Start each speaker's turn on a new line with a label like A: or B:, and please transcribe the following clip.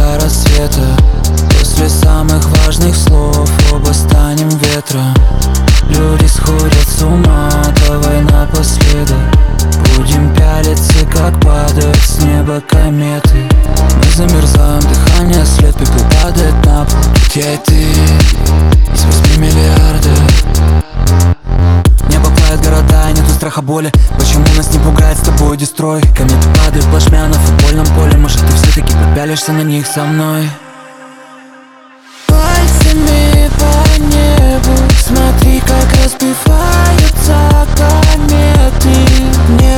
A: до рассвета. После самых важных слов оба станем ветром. Люди сходят с ума, давай напоследок будем пялиться, как падают с неба кометы. Мы замерзаем, дыхание след, пепел падает на пол. Тут я и ты из 8 миллиардов. Небо плавит города, и нету страха боли. Почему нас не пугает с тобой дестрой? Кометы падают плашмя на футбольном поле. Может, ты все-таки попялишься на них со мной? Пальцами по небу смотри, как разбиваются кометы. Не